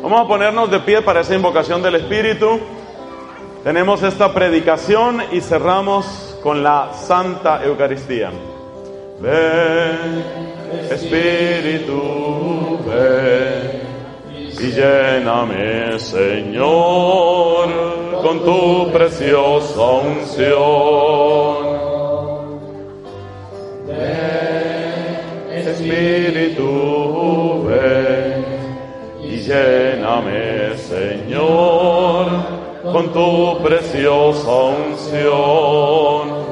Vamos a ponernos de pie para esa invocación del Espíritu. Tenemos esta predicación y cerramos con la Santa Eucaristía. Ven, Espíritu, ven y lléname, Señor, con tu preciosa unción. Ven, Espíritu, ven y lléname, Señor, con tu preciosa unción.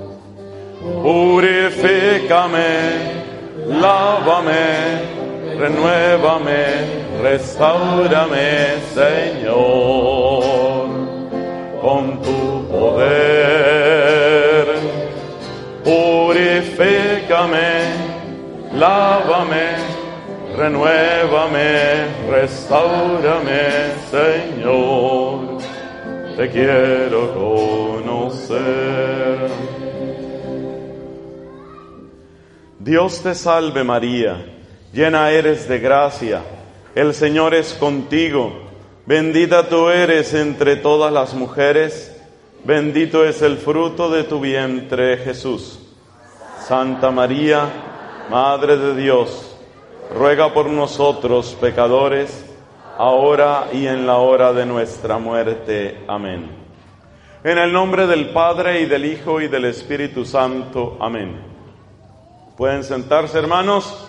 Purifícame, lávame, renuévame, restáurame, Señor, con tu poder. Purifícame, lávame, renuévame, restáurame, Señor, te quiero conocer. Dios te salve María, llena eres de gracia, el Señor es contigo, bendita tú eres entre todas las mujeres, bendito es el fruto de tu vientre Jesús. Santa María, Madre de Dios, ruega por nosotros pecadores, ahora y en la hora de nuestra muerte. Amén. En el nombre del Padre, y del Hijo, y del Espíritu Santo. Amén. Pueden sentarse, hermanos.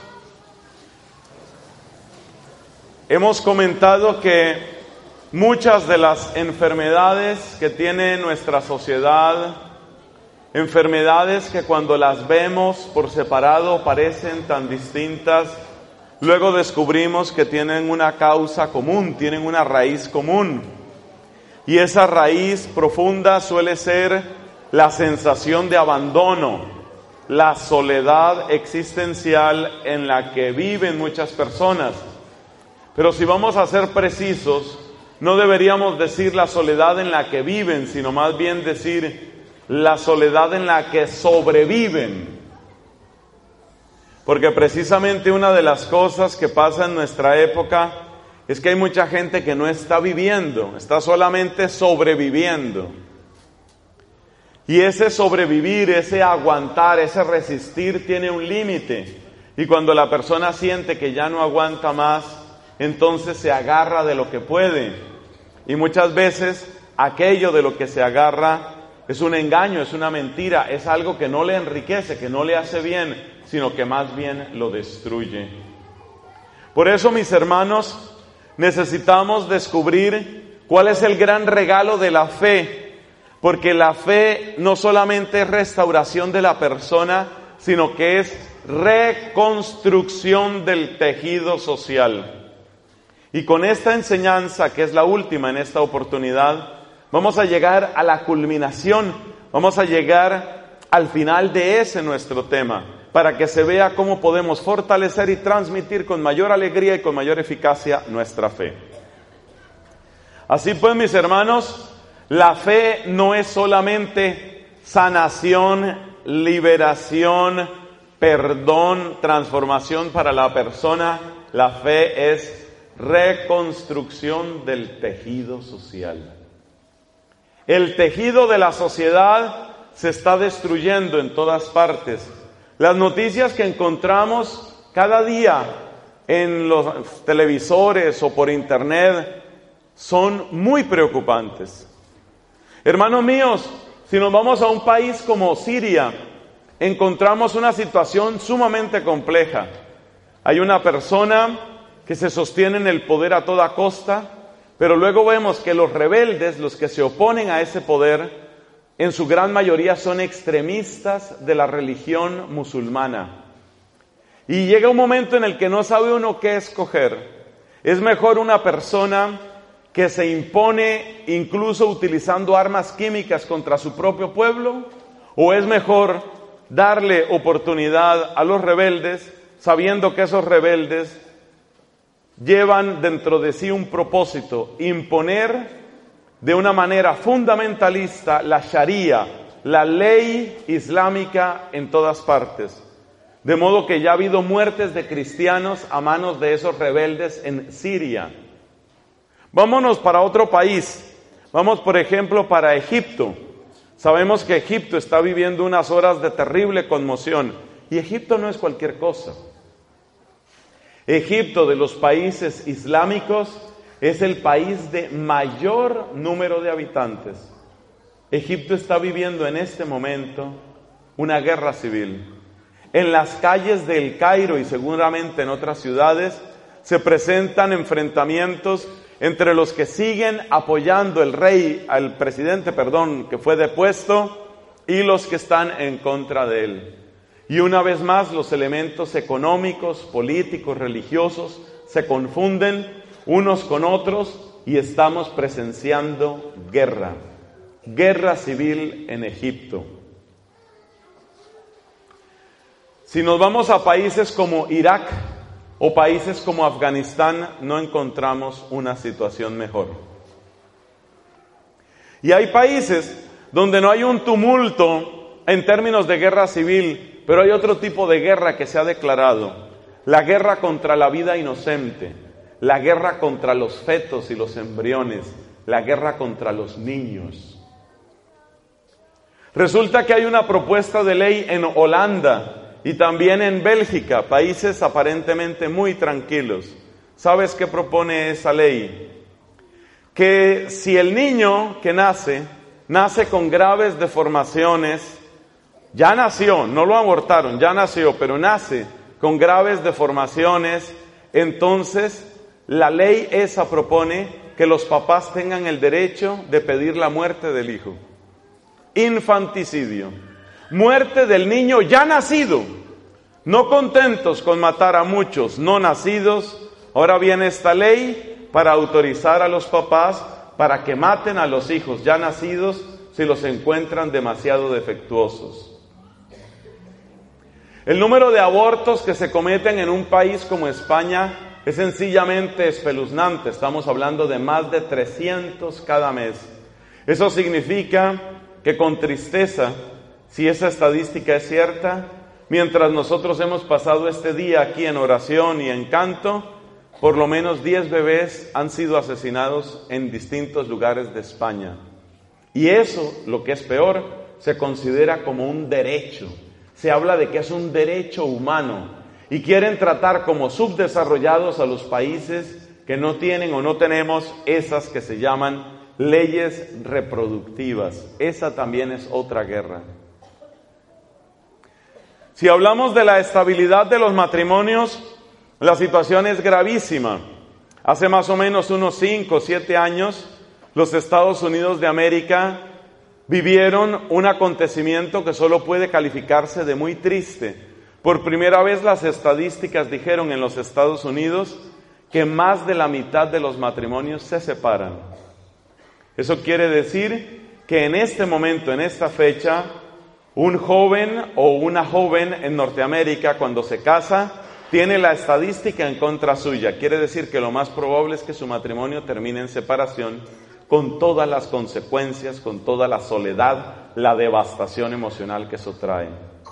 Hemos comentado que muchas de las enfermedades que tiene nuestra sociedad, enfermedades que cuando las vemos por separado parecen tan distintas, luego descubrimos que tienen una causa común, tienen una raíz común. Y esa raíz profunda suele ser la sensación de abandono, la soledad existencial en la que viven muchas personas. Pero si vamos a ser precisos, no deberíamos decir la soledad en la que viven, sino más bien decir la soledad en la que sobreviven. Porque precisamente una de las cosas que pasa en nuestra época es que hay mucha gente que no está viviendo, está solamente sobreviviendo. Y ese sobrevivir, ese aguantar, ese resistir tiene un límite. Y cuando la persona siente que ya no aguanta más, entonces se agarra de lo que puede. Y muchas veces aquello de lo que se agarra es un engaño, es una mentira, es algo que no le enriquece, que no le hace bien, sino que más bien lo destruye. Por eso, mis hermanos, necesitamos descubrir cuál es el gran regalo de la fe. Porque la fe no solamente es restauración de la persona, sino que es reconstrucción del tejido social. Y con esta enseñanza, que es la última en esta oportunidad, vamos a llegar a la culminación, vamos a llegar al final de ese nuestro tema, para que se vea cómo podemos fortalecer y transmitir con mayor alegría y con mayor eficacia nuestra fe. Así pues, mis hermanos, la fe no es solamente sanación, liberación, perdón, transformación para la persona. La fe es reconstrucción del tejido social. El tejido de la sociedad se está destruyendo en todas partes. Las noticias que encontramos cada día en los televisores o por internet son muy preocupantes. Hermanos míos, si nos vamos a un país como Siria, encontramos una situación sumamente compleja. Hay una persona que se sostiene en el poder a toda costa, pero luego vemos que los rebeldes, los que se oponen a ese poder, en su gran mayoría son extremistas de la religión musulmana. Y llega un momento en el que no sabe uno qué escoger. Es mejor una persona que se impone incluso utilizando armas químicas contra su propio pueblo, o es mejor darle oportunidad a los rebeldes, sabiendo que esos rebeldes llevan dentro de sí un propósito: imponer de una manera fundamentalista la Sharia, la ley islámica en todas partes. De modo que ya ha habido muertes de cristianos a manos de esos rebeldes en Siria. Vámonos para otro país. Vamos, por ejemplo, para Egipto. Sabemos que Egipto está viviendo unas horas de terrible conmoción. Y Egipto no es cualquier cosa. Egipto, de los países islámicos, es el país de mayor número de habitantes. Egipto está viviendo en este momento una guerra civil. En las calles de El Cairo y seguramente en otras ciudades se presentan enfrentamientos entre los que siguen apoyando al presidente que fue depuesto, y los que están en contra de él. Y una vez más los elementos económicos, políticos, religiosos se confunden unos con otros y estamos presenciando guerra civil en Egipto. Si nos vamos a países como Irak o países como Afganistán, no encontramos una situación mejor. Y hay países donde no hay un tumulto en términos de guerra civil, pero hay otro tipo de guerra que se ha declarado: la guerra contra la vida inocente, la guerra contra los fetos y los embriones, la guerra contra los niños. Resulta que hay una propuesta de ley en Holanda y también en Bélgica, países aparentemente muy tranquilos. ¿Sabes qué propone esa ley? Que si el niño que nace con graves deformaciones, ya nació, no lo abortaron, ya nació, pero nace con graves deformaciones, entonces la ley esa propone que los papás tengan el derecho de pedir la muerte del hijo. Infanticidio, muerte del niño ya nacido. No contentos con matar a muchos no nacidos, ahora viene esta ley para autorizar a los papás para que maten a los hijos ya nacidos si los encuentran demasiado defectuosos. El número de abortos que se cometen en un país como España es sencillamente espeluznante. Estamos hablando de más de 300 cada mes. Eso significa que con tristeza, si esa estadística es cierta, mientras nosotros hemos pasado este día aquí en oración y en canto, por lo menos 10 bebés han sido asesinados en distintos lugares de España. Y eso, lo que es peor, se considera como un derecho. Se habla de que es un derecho humano y quieren tratar como subdesarrollados a los países que no tienen o no tenemos esas que se llaman leyes reproductivas. Esa también es otra guerra. Si hablamos de la estabilidad de los matrimonios, la situación es gravísima. Hace más o menos unos 5 o 7 años, los Estados Unidos de América vivieron un acontecimiento que solo puede calificarse de muy triste. Por primera vez las estadísticas dijeron en los Estados Unidos que más de la mitad de los matrimonios se separan. Eso quiere decir que en este momento, en esta fecha, un joven o una joven en Norteamérica cuando se casa tiene la estadística en contra suya. Quiere decir que lo más probable es que su matrimonio termine en separación, con todas las consecuencias, con toda la soledad, la devastación emocional que eso trae.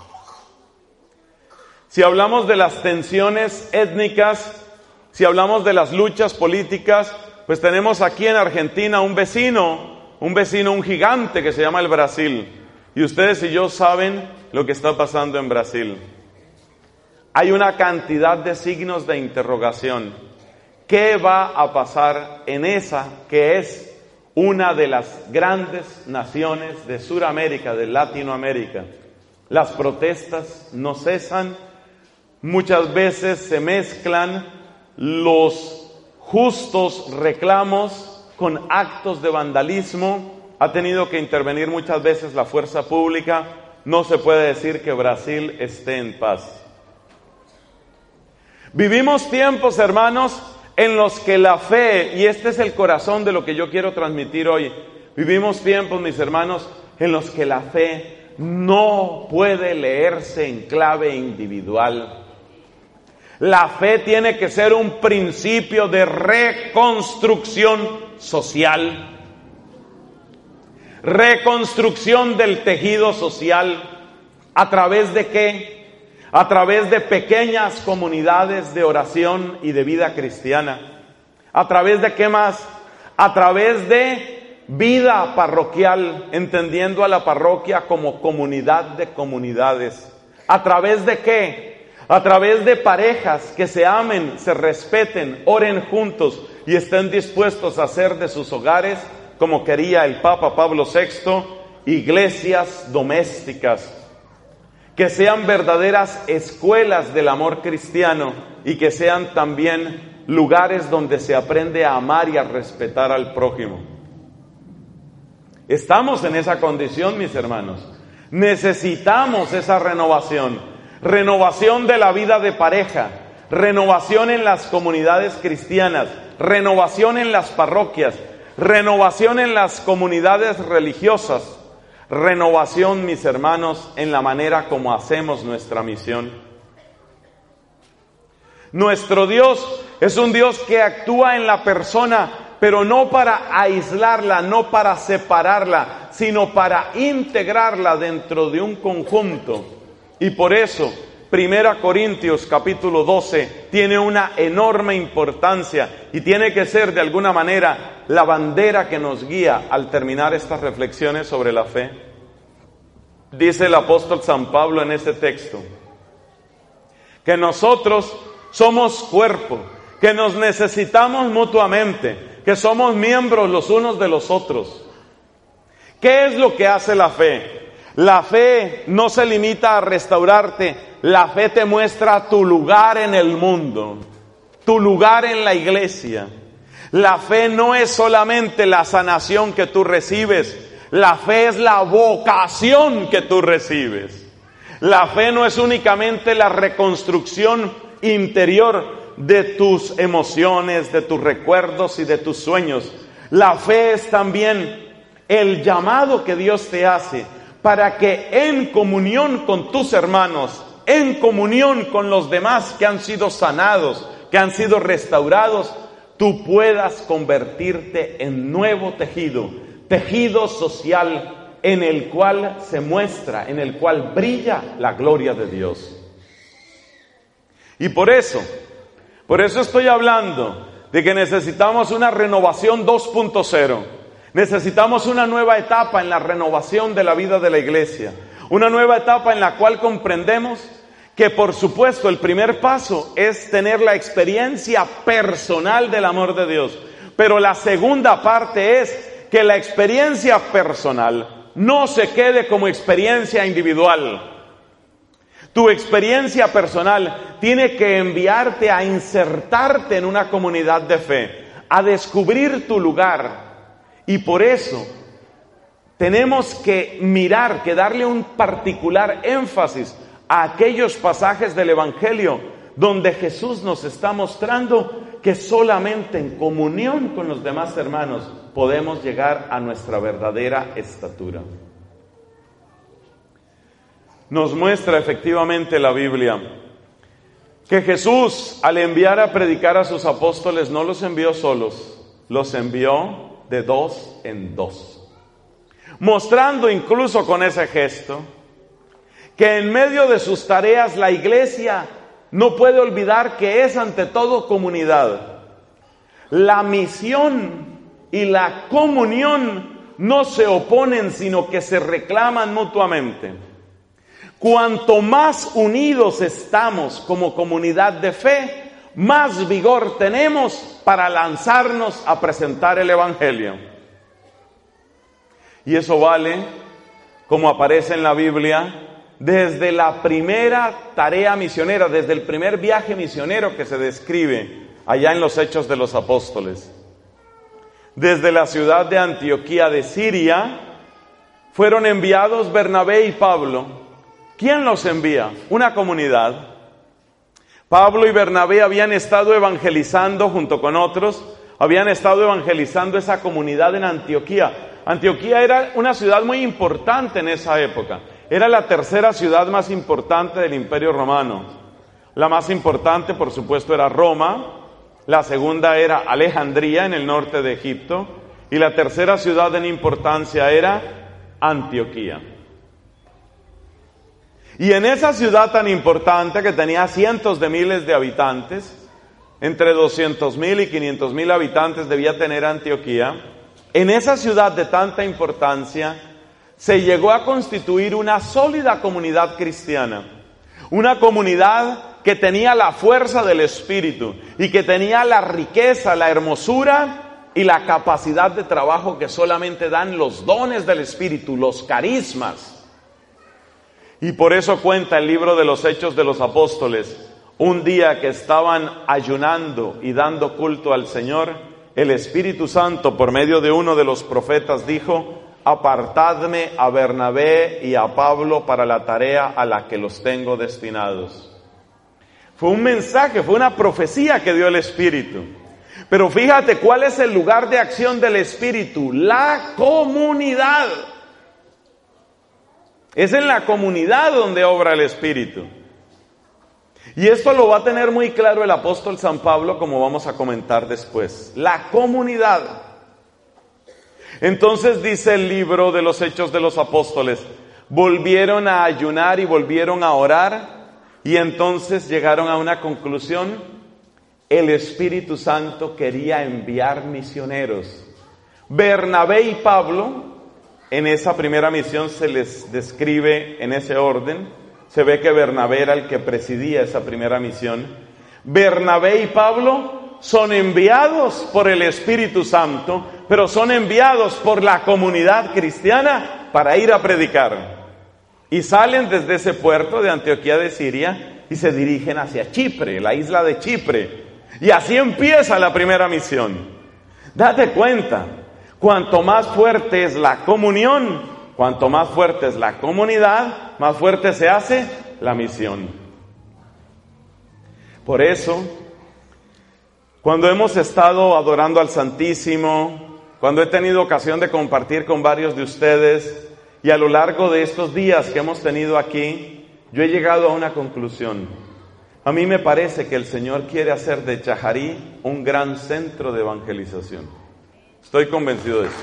Si hablamos de las tensiones étnicas, si hablamos de las luchas políticas, pues tenemos aquí en Argentina un gigante que se llama el Brasil. Y ustedes y yo saben lo que está pasando en Brasil. Hay una cantidad de signos de interrogación. ¿Qué va a pasar en esa que es una de las grandes naciones de Sudamérica, de Latinoamérica? Las protestas no cesan, muchas veces se mezclan los justos reclamos con actos de vandalismo. Ha tenido que intervenir muchas veces la fuerza pública. No se puede decir que Brasil esté en paz. Vivimos tiempos, hermanos, en los que la fe, y este es el corazón de lo que yo quiero transmitir hoy, vivimos tiempos, mis hermanos, en los que la fe no puede leerse en clave individual. La fe tiene que ser un principio de reconstrucción social. Reconstrucción del tejido social. ¿A través de qué? A través de pequeñas comunidades de oración y de vida cristiana. ¿A través de qué más? a través de vida parroquial, entendiendo a la parroquia como comunidad de comunidades. ¿A través de qué? A través de parejas que se amen, se respeten, oren juntos y estén dispuestos a hacer de sus hogares, como quería el Papa Pablo VI, iglesias domésticas, que sean verdaderas escuelas del amor cristiano y que sean también lugares donde se aprende a amar y a respetar al prójimo. Estamos en esa condición, mis hermanos. Necesitamos esa renovación de la vida de pareja, renovación en las comunidades cristianas, renovación en las parroquias, renovación en las comunidades religiosas, renovación, mis hermanos, en la manera como hacemos nuestra misión. Nuestro Dios es un Dios que actúa en la persona, pero no para aislarla, no para separarla, sino para integrarla dentro de un conjunto. Y por eso, 1 Corintios capítulo 12 tiene una enorme importancia y tiene que ser de alguna manera la bandera que nos guía al terminar estas reflexiones sobre la fe. Dice el apóstol San Pablo en este texto que nosotros somos cuerpo, que nos necesitamos mutuamente, que somos miembros los unos de los otros. ¿Qué es lo que hace la fe? La fe no se limita a restaurarte, la fe te muestra tu lugar en el mundo, tu lugar en la iglesia. La fe no es solamente la sanación que tú recibes, la fe es la vocación que tú recibes. La fe no es únicamente la reconstrucción interior de tus emociones, de tus recuerdos y de tus sueños. La fe es también el llamado que Dios te hace para que en comunión con tus hermanos, en comunión con los demás que han sido sanados, que han sido restaurados, tú puedas convertirte en nuevo tejido social en el cual se muestra, en el cual brilla la gloria de Dios. Y por eso estoy hablando de que necesitamos una renovación 2.0. Necesitamos una nueva etapa en la renovación de la vida de la iglesia. Una nueva etapa en la cual comprendemos que, por supuesto, el primer paso es tener la experiencia personal del amor de Dios. Pero la segunda parte es que la experiencia personal no se quede como experiencia individual. Tu experiencia personal tiene que enviarte a insertarte en una comunidad de fe, a descubrir tu lugar. Y por eso tenemos que mirar, que darle un particular énfasis a aquellos pasajes del Evangelio donde Jesús nos está mostrando que solamente en comunión con los demás hermanos podemos llegar a nuestra verdadera estatura. Nos muestra efectivamente la Biblia que Jesús, al enviar a predicar a sus apóstoles, no los envió solos, los envió de 2 en 2, mostrando incluso con ese gesto que en medio de sus tareas la iglesia no puede olvidar que es ante todo comunidad. La misión y la comunión no se oponen, sino que se reclaman mutuamente. Cuanto más unidos estamos como comunidad de fe, más vigor tenemos para lanzarnos a presentar el Evangelio. Y eso vale, como aparece en la Biblia, desde la primera tarea misionera, desde el primer viaje misionero que se describe allá en los Hechos de los Apóstoles. Desde la ciudad de Antioquía de Siria fueron enviados Bernabé y Pablo. ¿Quién los envía? Una comunidad. Pablo y Bernabé habían estado evangelizando junto con otros, habían estado evangelizando esa comunidad en Antioquía. Antioquía era una ciudad muy importante en esa época. Era la tercera ciudad más importante del Imperio Romano. La más importante, por supuesto, era Roma. La segunda era Alejandría, en el norte de Egipto. Y la tercera ciudad en importancia era Antioquía. Y en esa ciudad tan importante, que tenía cientos de miles de habitantes, entre 200,000 y 500,000 habitantes debía tener Antioquía. En esa ciudad de tanta importancia se llegó a constituir una sólida comunidad cristiana, una comunidad que tenía la fuerza del Espíritu y que tenía la riqueza, la hermosura y la capacidad de trabajo que solamente dan los dones del Espíritu, los carismas. Y por eso cuenta el libro de los Hechos de los Apóstoles, un día que estaban ayunando y dando culto al Señor, el Espíritu Santo por medio de uno de los profetas dijo: apartadme a Bernabé y a Pablo para la tarea a la que los tengo destinados. Fue un mensaje, fue una profecía que dio el Espíritu. Pero fíjate cuál es el lugar de acción del Espíritu: la comunidad. Es en la comunidad donde obra el Espíritu. Y esto lo va a tener muy claro el apóstol San Pablo, como vamos a comentar después. La comunidad. Entonces dice el libro de los Hechos de los Apóstoles, volvieron a ayunar y volvieron a orar, y entonces llegaron a una conclusión: el Espíritu Santo quería enviar misioneros. Bernabé y Pablo, en esa primera misión se les describe en ese orden. Se ve que Bernabé era el que presidía esa primera misión. Bernabé y Pablo son enviados por el Espíritu Santo, pero son enviados por la comunidad cristiana para ir a predicar. Y salen desde ese puerto de Antioquía de Siria y se dirigen hacia Chipre, la isla de Chipre. Y así empieza la primera misión. Date cuenta, cuanto más fuerte es la comunión, cuanto más fuerte es la comunidad, más fuerte se hace la misión. Por eso, cuando hemos estado adorando al Santísimo, cuando he tenido ocasión de compartir con varios de ustedes, y a lo largo de estos días que hemos tenido aquí, yo he llegado a una conclusión. A mí me parece que el Señor quiere hacer de Chajarí un gran centro de evangelización. Estoy convencido de eso.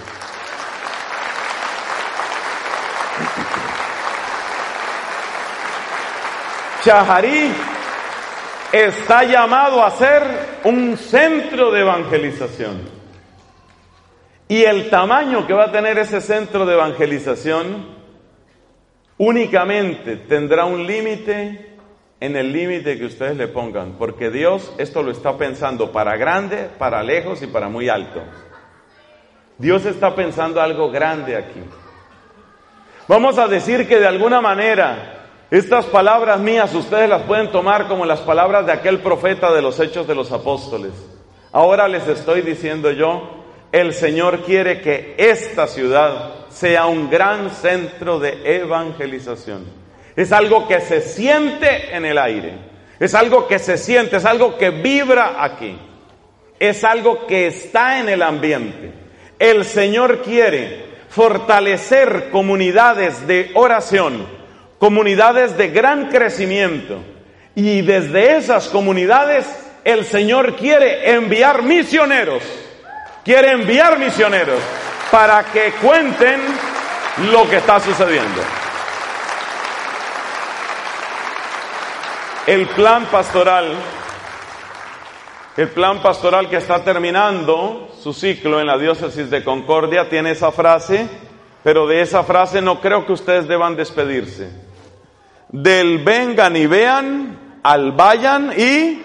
Chajarí está llamado a ser un centro de evangelización. Y el tamaño que va a tener ese centro de evangelización únicamente tendrá un límite en el límite que ustedes le pongan, porque Dios esto lo está pensando para grande, para lejos y para muy alto. Dios está pensando algo grande aquí. Vamos a decir que de alguna manera estas palabras mías ustedes las pueden tomar como las palabras de aquel profeta de los Hechos de los Apóstoles. Ahora les estoy diciendo yo, el Señor quiere que esta ciudad sea un gran centro de evangelización. Es algo que se siente en el aire, es algo que se siente, es algo que vibra aquí, es algo que está en el ambiente. El Señor quiere fortalecer comunidades de oración, comunidades de gran crecimiento, y desde esas comunidades el Señor quiere enviar misioneros para que cuenten lo que está sucediendo. El plan pastoral que está terminando su ciclo en la diócesis de Concordia tiene esa frase, pero de esa frase no creo que ustedes deban despedirse. Del vengan y vean al vayan y...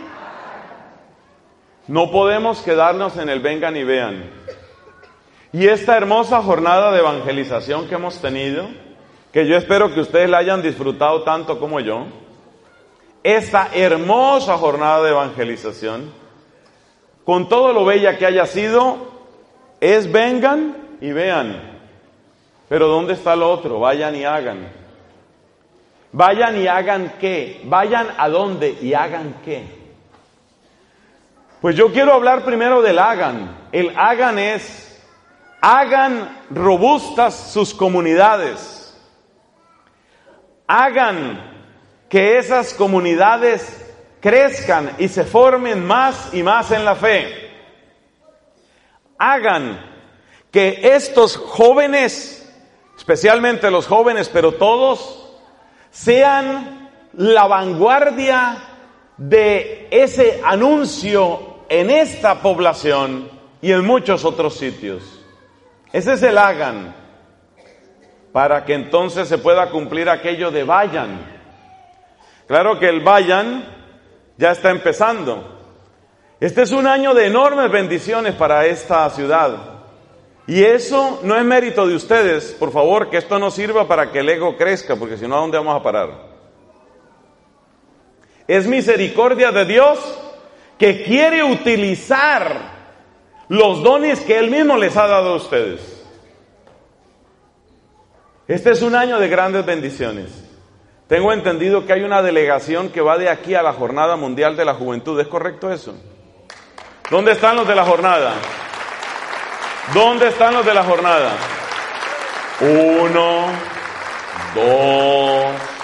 No podemos quedarnos en el vengan y vean. Y esta hermosa jornada de evangelización que hemos tenido, que yo espero que ustedes la hayan disfrutado tanto como yo, esta hermosa jornada de evangelización, con todo lo bella que haya sido, es vengan y vean. Pero ¿dónde está lo otro? Vayan y hagan. Vayan y hagan ¿qué? Vayan a dónde y hagan ¿qué? Pues yo quiero hablar primero del hagan. El hagan es, hagan robustas sus comunidades. Hagan que esas comunidades crezcan y se formen más y más en la fe. Hagan que estos jóvenes, especialmente los jóvenes, pero todos, sean la vanguardia de ese anuncio en esta población y en muchos otros sitios. Ese es el hagan, para que entonces se pueda cumplir aquello de vayan. Claro que el vayan ya está empezando. Este es un año de enormes bendiciones para esta ciudad. Y eso no es mérito de ustedes, por favor, que esto no sirva para que el ego crezca, porque si no, ¿a dónde vamos a parar? Es misericordia de Dios que quiere utilizar los dones que Él mismo les ha dado a ustedes. Este es un año de grandes bendiciones. Tengo entendido que hay una delegación que va de aquí a la Jornada Mundial de la Juventud. ¿Es correcto eso? ¿Dónde están los de la jornada? ¿Dónde están los de la jornada? 1, 2,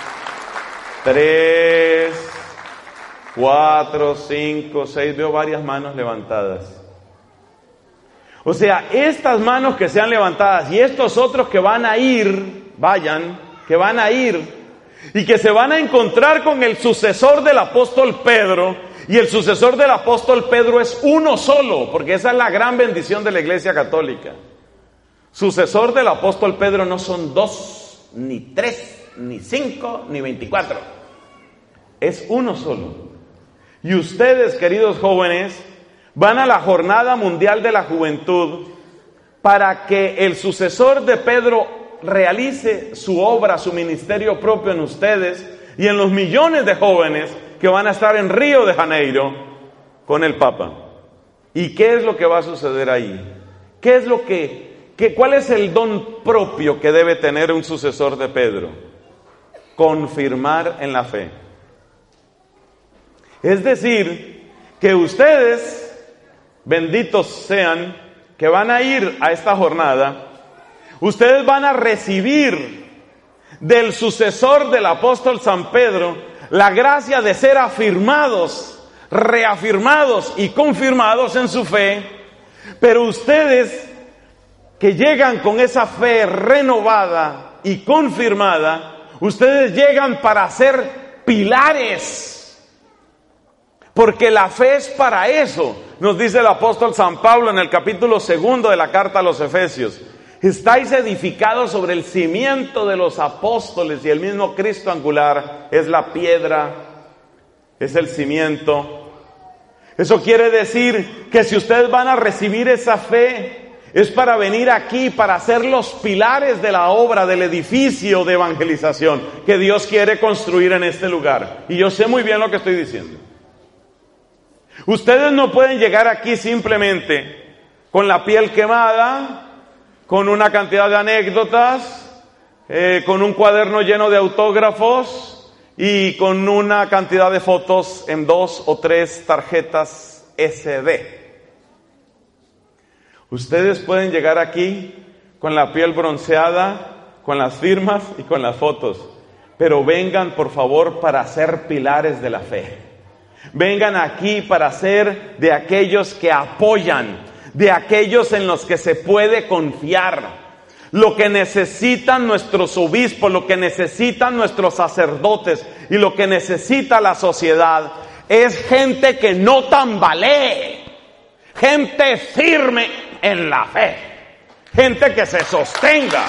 3, 4, 5, 6. Veo varias manos levantadas. O sea, estas manos que sean levantadas y estos otros que van a ir, vayan, que van a ir y que se van a encontrar con el sucesor del apóstol Pedro. Y el sucesor del apóstol Pedro es uno solo, porque esa es la gran bendición de la Iglesia Católica. Sucesor del apóstol Pedro no son 2, ni 3, ni 5, ni 24. Es uno solo. Y ustedes, queridos jóvenes, van a la Jornada Mundial de la Juventud para que el sucesor de Pedro realice su obra, su ministerio propio en ustedes y en los millones de jóvenes que van a estar en Río de Janeiro con el Papa. ¿Y qué es lo que va a suceder ahí? ¿Qué es lo cuál es el don propio que debe tener un sucesor de Pedro? Confirmar en la fe. Es decir, que ustedes, benditos sean, que van a ir a esta jornada, ustedes van a recibir del sucesor del apóstol San Pedro la gracia de ser afirmados, reafirmados y confirmados en su fe. Pero ustedes que llegan con esa fe renovada y confirmada, ustedes llegan para ser pilares, porque la fe es para eso. Nos dice el apóstol San Pablo en el capítulo 2 de la carta a los Efesios: estáis edificados sobre el cimiento de los apóstoles, y el mismo Cristo angular es la piedra, es el cimiento. Eso quiere decir que si ustedes van a recibir esa fe, es para venir aquí, para ser los pilares de la obra, del edificio de evangelización que Dios quiere construir en este lugar. Y yo sé muy bien lo que estoy diciendo. Ustedes no pueden llegar aquí simplemente con la piel quemada, con una cantidad de anécdotas, con un cuaderno lleno de autógrafos y con una cantidad de fotos en 2 o 3 tarjetas SD. Ustedes pueden llegar aquí con la piel bronceada, con las firmas y con las fotos, pero vengan por favor para ser pilares de la fe. Vengan aquí para ser de aquellos que apoyan, de aquellos en los que se puede confiar. Lo que necesitan nuestros obispos, lo que necesitan nuestros sacerdotes y lo que necesita la sociedad es gente que no tambalee, gente firme en la fe, gente que se sostenga.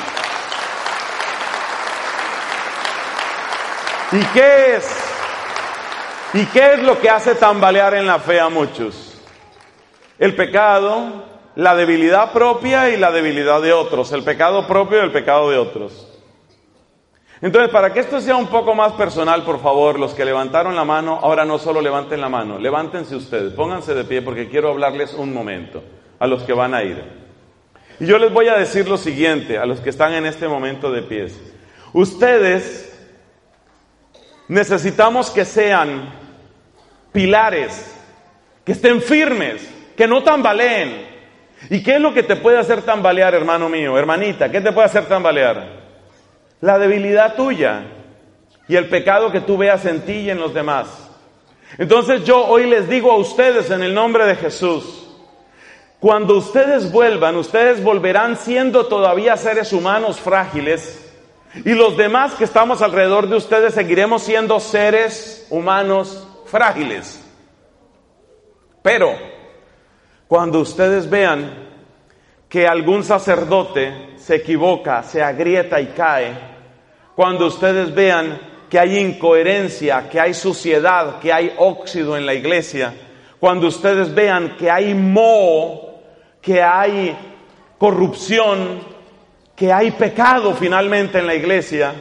¿Y qué es lo que hace tambalear en la fe a muchos? El pecado, la debilidad propia y la debilidad de otros. El pecado propio y el pecado de otros. Entonces, para que esto sea un poco más personal, por favor, los que levantaron la mano, ahora no solo levanten la mano, levántense ustedes, pónganse de pie porque quiero hablarles un momento a los que van a ir. Y yo les voy a decir lo siguiente a los que están en este momento de pies. Ustedes necesitamos que sean pilares, que estén firmes, que no tambaleen. ¿Y qué es lo que te puede hacer tambalear, hermano mío, hermanita? ¿Qué te puede hacer tambalear? La debilidad tuya y el pecado que tú veas en ti y en los demás. Entonces yo hoy les digo a ustedes en el nombre de Jesús, cuando ustedes vuelvan, ustedes volverán siendo todavía seres humanos frágiles, y los demás que estamos alrededor de ustedes seguiremos siendo seres humanos frágiles. Pero cuando ustedes vean que algún sacerdote se equivoca, se agrieta y cae, cuando ustedes vean que hay incoherencia, que hay suciedad, que hay óxido en la iglesia, cuando ustedes vean que hay moho, que hay corrupción, que hay pecado finalmente en la iglesia,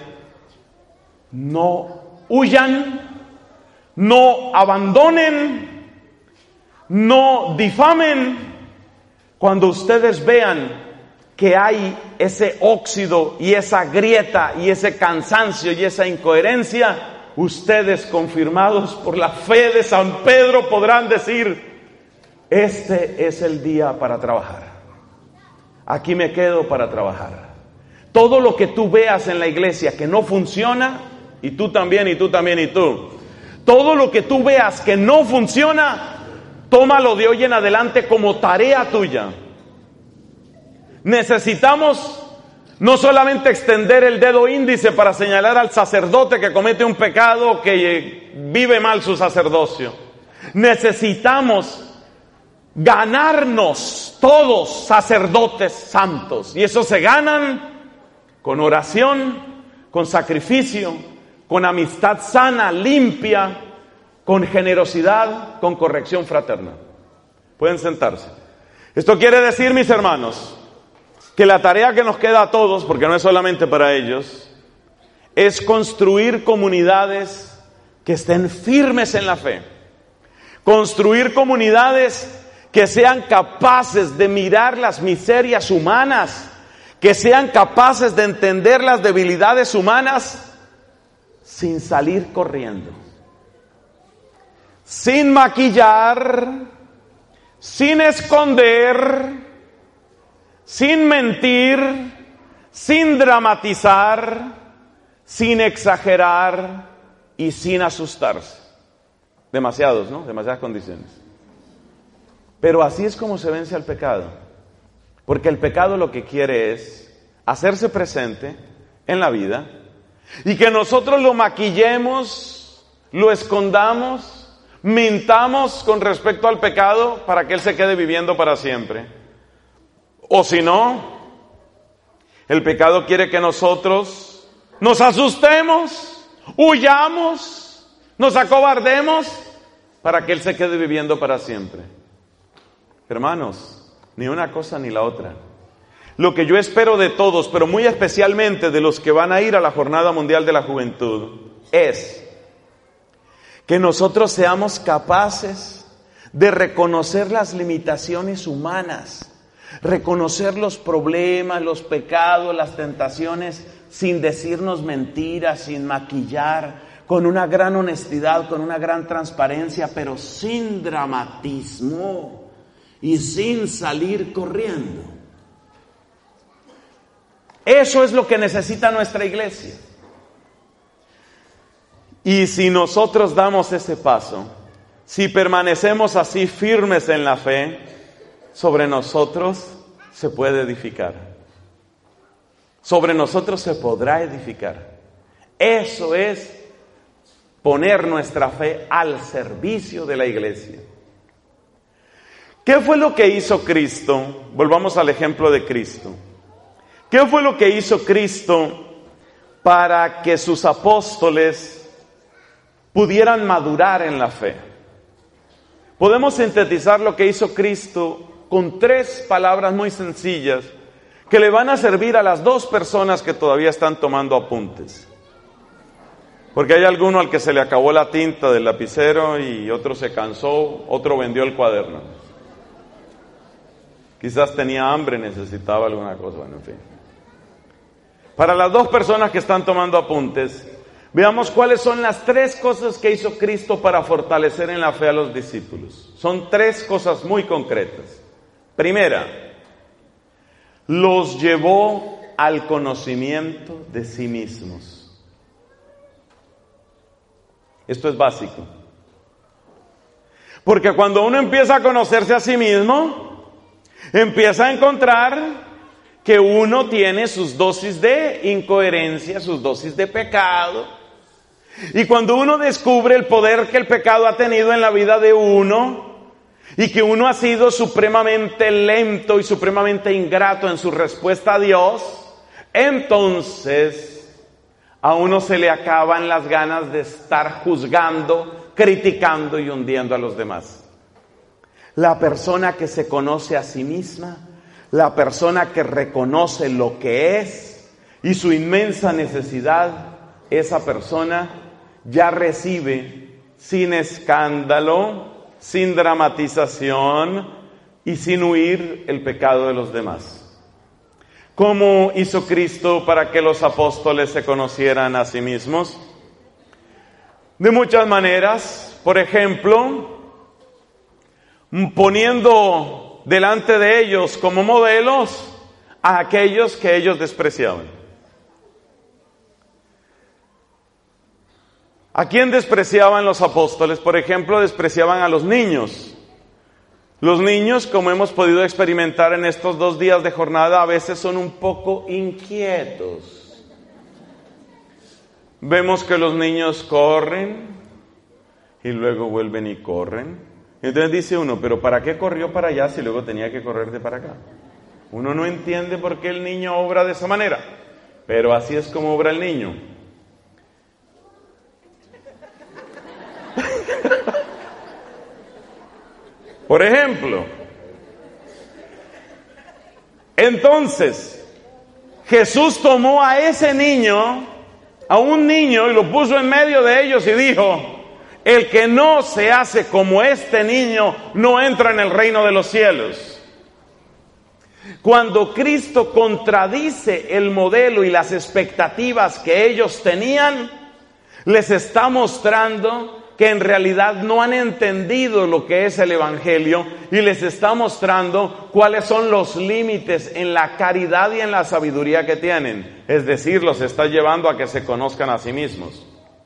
no huyan, no abandonen, no difamen. Cuando ustedes vean que hay ese óxido y esa grieta y ese cansancio y esa incoherencia, ustedes, confirmados por la fe de San Pedro, podrán decir: este es el día para trabajar. Aquí me quedo para trabajar. Todo lo que tú veas en la iglesia que no funciona, y tú también, y tú también, y tú, todo lo que tú veas que no funciona, tómalo de hoy en adelante como tarea tuya. Necesitamos no solamente extender el dedo índice para señalar al sacerdote que comete un pecado, que vive mal su sacerdocio. Necesitamos ganarnos todos sacerdotes santos. Y eso se ganan con oración, con sacrificio, con amistad sana, limpia, con generosidad, con corrección fraterna. Pueden sentarse. Esto quiere decir, mis hermanos, que la tarea que nos queda a todos, porque no es solamente para ellos, es construir comunidades que estén firmes en la fe. Construir comunidades que sean capaces de mirar las miserias humanas, que sean capaces de entender las debilidades humanas sin salir corriendo, sin maquillar, sin esconder, sin mentir, sin dramatizar, sin exagerar y sin asustarse. Demasiados, ¿no? Demasiadas condiciones. Pero así es como se vence al pecado. Porque el pecado lo que quiere es hacerse presente en la vida y que nosotros lo maquillemos, lo escondamos, mintamos con respecto al pecado para que él se quede viviendo para siempre. O si no, el pecado quiere que nosotros nos asustemos, huyamos, nos acobardemos para que él se quede viviendo para siempre. Hermanos, ni una cosa ni la otra. Lo que yo espero de todos, pero muy especialmente de los que van a ir a la Jornada Mundial de la Juventud, es que nosotros seamos capaces de reconocer las limitaciones humanas, reconocer los problemas, los pecados, las tentaciones, sin decirnos mentiras, sin maquillar, con una gran honestidad, con una gran transparencia, pero sin dramatismo y sin salir corriendo. Eso es lo que necesita nuestra iglesia. Y si nosotros damos ese paso, si permanecemos así firmes en la fe, sobre nosotros se puede edificar. Sobre nosotros se podrá edificar. Eso es poner nuestra fe al servicio de la iglesia. ¿Qué fue lo que hizo Cristo? Volvamos al ejemplo de Cristo. ¿Qué fue lo que hizo Cristo para que sus apóstoles pudieran madurar en la fe? Podemos sintetizar lo que hizo Cristo con 3 palabras muy sencillas que le van a servir a las 2 personas que todavía están tomando apuntes. Porque hay alguno al que se le acabó la tinta del lapicero y otro se cansó, otro vendió el cuaderno. Quizás tenía hambre, necesitaba alguna cosa, bueno, en fin. Para las 2 personas que están tomando apuntes, veamos cuáles son las 3 cosas que hizo Cristo para fortalecer en la fe a los discípulos. Son 3 cosas muy concretas. Primera, los llevó al conocimiento de sí mismos. Esto es básico. Porque cuando uno empieza a conocerse a sí mismo, empieza a encontrar que uno tiene sus dosis de incoherencia, sus dosis de pecado. Y cuando uno descubre el poder que el pecado ha tenido en la vida de uno, y que uno ha sido supremamente lento y supremamente ingrato en su respuesta a Dios, entonces a uno se le acaban las ganas de estar juzgando, criticando y hundiendo a los demás. La persona que se conoce a sí misma, la persona que reconoce lo que es y su inmensa necesidad, esa persona ya recibe sin escándalo, sin dramatización y sin huir el pecado de los demás. ¿Cómo hizo Cristo para que los apóstoles se conocieran a sí mismos? De muchas maneras. Por ejemplo, poniendo delante de ellos como modelos a aquellos que ellos despreciaban. ¿A quién despreciaban los apóstoles? Por ejemplo, despreciaban a los niños. Los niños, como hemos podido experimentar en estos 2 días de jornada, a veces son un poco inquietos. Vemos que los niños corren y luego vuelven y corren. Entonces dice uno, ¿pero para qué corrió para allá si luego tenía que correr de para acá? Uno no entiende por qué el niño obra de esa manera, pero así es como obra el niño. Por ejemplo, entonces, Jesús tomó a ese niño, a un niño, y lo puso en medio de ellos y dijo, el que no se hace como este niño no entra en el reino de los cielos. Cuando Cristo contradice el modelo y las expectativas que ellos tenían, les está mostrando que en realidad no han entendido lo que es el Evangelio y les está mostrando cuáles son los límites en la caridad y en la sabiduría que tienen. Es decir, los está llevando a que se conozcan a sí mismos.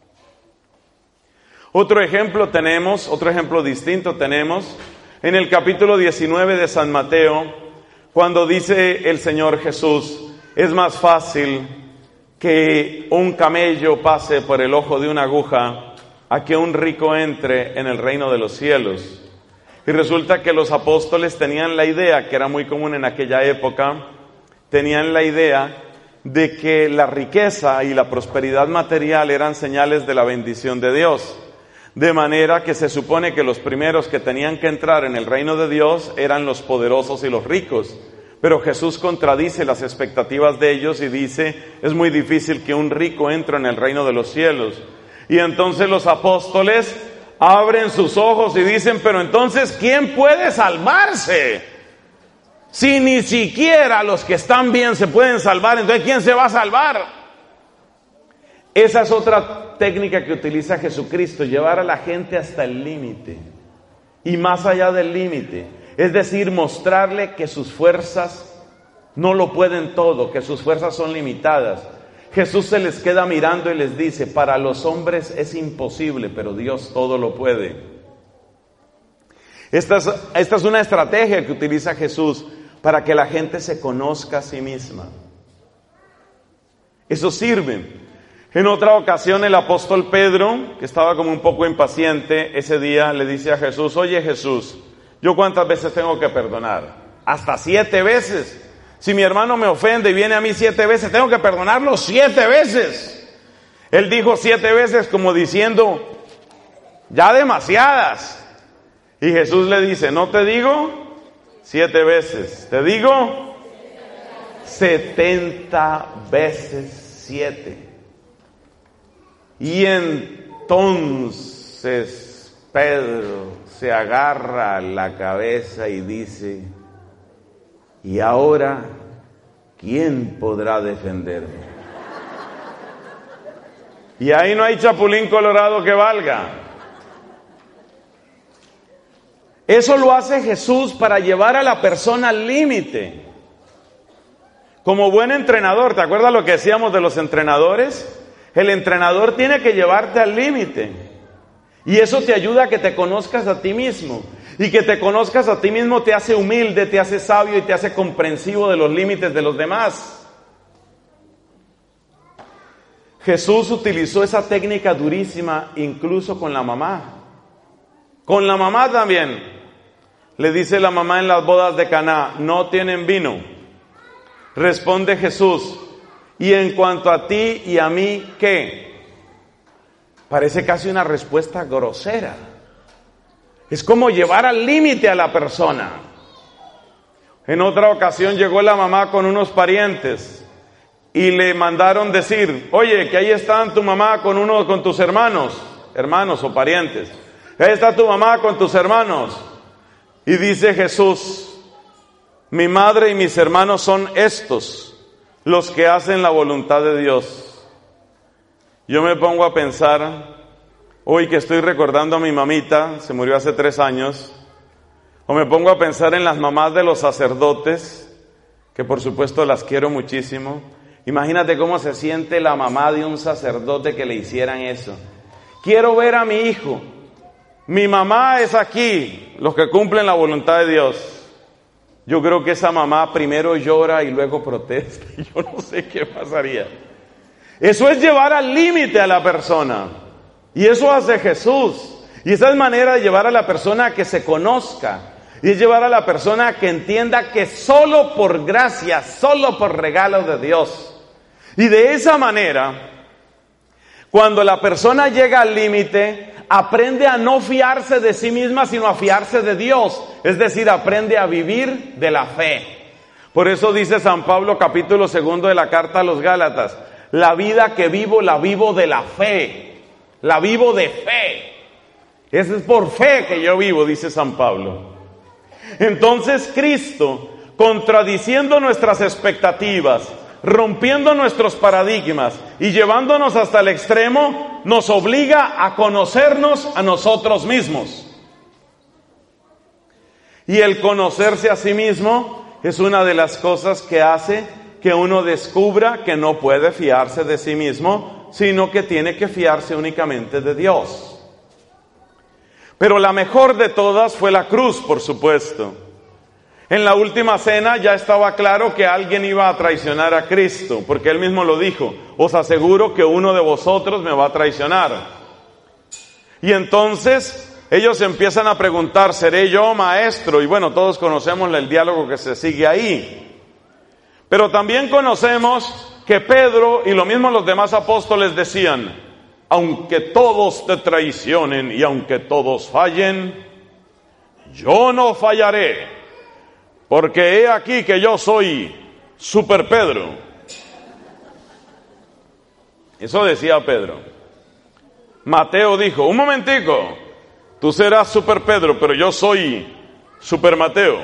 Otro ejemplo distinto tenemos en el capítulo 19 de San Mateo, cuando dice el Señor Jesús, es más fácil que un camello pase por el ojo de una aguja a que un rico entre en el reino de los cielos. Y resulta que los apóstoles tenían la idea, que era muy común en aquella época, tenían la idea de que la riqueza y la prosperidad material eran señales de la bendición de Dios. De manera que se supone que los primeros que tenían que entrar en el reino de Dios eran los poderosos y los ricos. Pero Jesús contradice las expectativas de ellos y dice, es muy difícil que un rico entre en el reino de los cielos. Y entonces los apóstoles abren sus ojos y dicen, pero entonces, ¿quién puede salvarse? Si ni siquiera los que están bien se pueden salvar, entonces ¿quién se va a salvar? Esa es otra técnica que utiliza Jesucristo, llevar a la gente hasta el límite y más allá del límite. Es decir, mostrarle que sus fuerzas no lo pueden todo, que sus fuerzas son limitadas. Jesús se les queda mirando y les dice, para los hombres es imposible, pero Dios todo lo puede. Esta es una estrategia que utiliza Jesús para que la gente se conozca a sí misma. Eso sirve. En otra ocasión el apóstol Pedro, que estaba como un poco impaciente, ese día le dice a Jesús, oye Jesús, ¿yo cuántas veces tengo que perdonar? ¿Hasta 7 veces? Si mi hermano me ofende y viene a mí 7 veces, tengo que perdonarlo 7 veces. Él dijo 7 veces como diciendo, ya demasiadas. Y Jesús le dice, no te digo 7 veces, te digo 70 veces 7. Y entonces Pedro se agarra la cabeza y dice, ¿y ahora quién podrá defenderme? Y ahí no hay chapulín colorado que valga. Eso lo hace Jesús para llevar a la persona al límite. Como buen entrenador, ¿te acuerdas lo que decíamos de los entrenadores? El entrenador tiene que llevarte al límite. Y eso te ayuda a que te conozcas a ti mismo. Y que te conozcas a ti mismo te hace humilde, te hace sabio y te hace comprensivo de los límites de los demás. Jesús utilizó esa técnica durísima incluso con la mamá. Con la mamá también. Le dice la mamá en las bodas de Caná, no tienen vino. Responde Jesús, y en cuanto a ti y a mí, ¿qué? Parece casi una respuesta grosera. Es como llevar al límite a la persona. En otra ocasión llegó la mamá con unos parientes y le mandaron decir, oye, que ahí están tu mamá con tus hermanos o parientes. Ahí está tu mamá con tus hermanos. Y dice Jesús, mi madre y mis hermanos son estos, los que hacen la voluntad de Dios. Yo me pongo a pensar, hoy que estoy recordando a mi mamita, se murió hace 3 años, o me pongo a pensar en las mamás de los sacerdotes, que por supuesto las quiero muchísimo. Imagínate cómo se siente la mamá de un sacerdote que le hicieran eso. Quiero ver a mi hijo. Mi mamá es aquí, los que cumplen la voluntad de Dios. Yo creo que esa mamá primero llora y luego protesta. Yo no sé qué pasaría. Eso es llevar al límite a la persona. Y eso hace Jesús. Y esa es manera de llevar a la persona a que se conozca. Y es llevar a la persona a que entienda que solo por gracia, solo por regalo de Dios. Y de esa manera, cuando la persona llega al límite, aprende a no fiarse de sí misma, sino a fiarse de Dios. Es decir, aprende a vivir de la fe. Por eso dice San Pablo, capítulo 2 de la carta a los Gálatas, la vida que vivo, la vivo de la fe. La vivo de fe. Es por fe que yo vivo, dice San Pablo. Entonces Cristo, contradiciendo nuestras expectativas, rompiendo nuestros paradigmas y llevándonos hasta el extremo, nos obliga a conocernos a nosotros mismos. Y el conocerse a sí mismo es una de las cosas que hace que uno descubra que no puede fiarse de sí mismo, sino que tiene que fiarse únicamente de Dios. Pero la mejor de todas fue la cruz, por supuesto. En la última cena ya estaba claro que alguien iba a traicionar a Cristo, porque Él mismo lo dijo, os aseguro que uno de vosotros me va a traicionar. Y entonces ellos empiezan a preguntar, ¿seré yo maestro? Y bueno, todos conocemos el diálogo que se sigue ahí. Pero también conocemos que Pedro y lo mismo los demás apóstoles decían, aunque todos te traicionen y aunque todos fallen, yo no fallaré, porque he aquí que yo soy Super Pedro. Eso decía Pedro. Mateo dijo, un momentico, tú serás Super Pedro, pero yo soy Super Mateo.